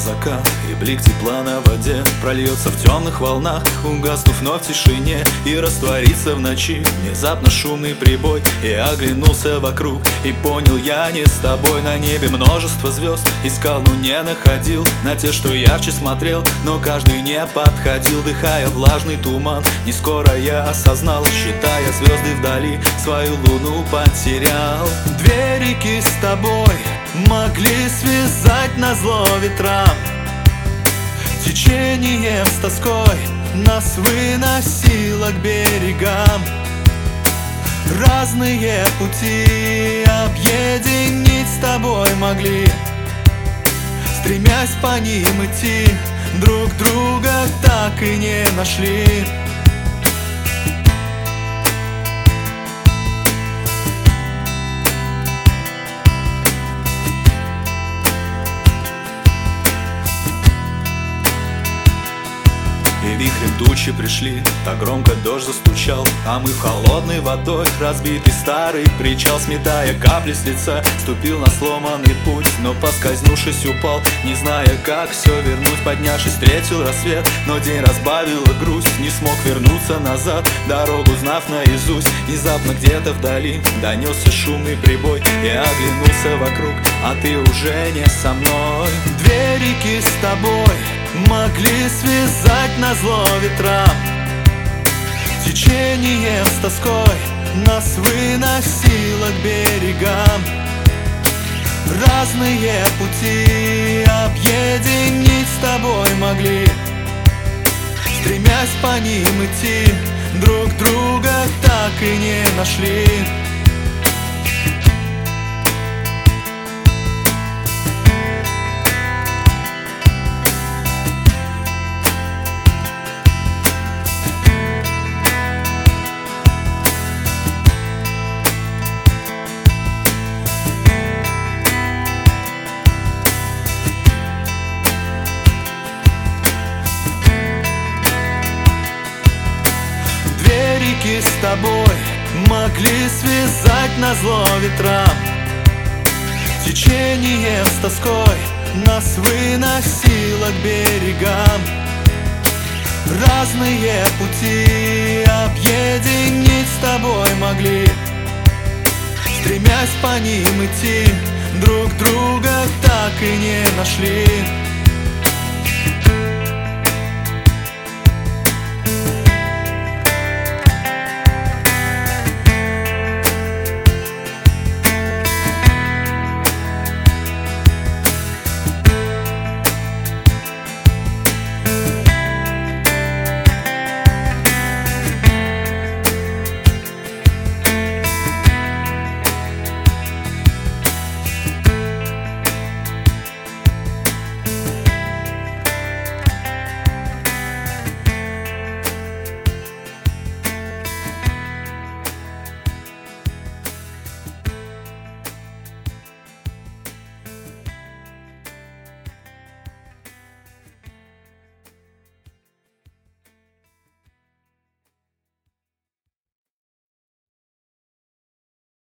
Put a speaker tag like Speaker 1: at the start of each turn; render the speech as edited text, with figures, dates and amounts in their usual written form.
Speaker 1: закат, и блик тепла на воде прольется в темных волнах, угаснув вновь в тишине и растворится в ночи. Внезапно шумный прибой, я оглянулся вокруг и понял, я не с тобой. На небе множество звезд, искал, но не находил. На те, что ярче смотрел, но каждый не подходил. Дыхая влажный туман, не скоро я осознал, считая звезды вдали, свою луну потерял. Две реки с тобой могли связать назло ветрам. Течением с тоской нас выносило к берегам. Разные пути объединить с тобой могли, стремясь по ним идти, друг друга так и не нашли. И вихрем тучи пришли, так громко дождь застучал, а мы в холодной водой разбитый старый причал. Сметая капли с лица, ступил на сломанный путь, но поскользнувшись упал, не зная, как все вернуть. Поднявшись, встретил рассвет, но день разбавила грусть, не смог вернуться назад, дорогу знав наизусть. Внезапно где-то вдали донесся шумный прибой, я оглянулся вокруг, а ты уже не со мной. Две реки с тобой могли связать назло ветрам. Течением с тоской нас выносило к берегам. Разные пути объединить с тобой могли, стремясь по ним идти, друг друга так и не нашли. С тобой могли связать назло ветрам. Течением с тоской нас выносило к берегам. Разные пути объединить с тобой могли, стремясь по ним идти, друг друга так и не нашли.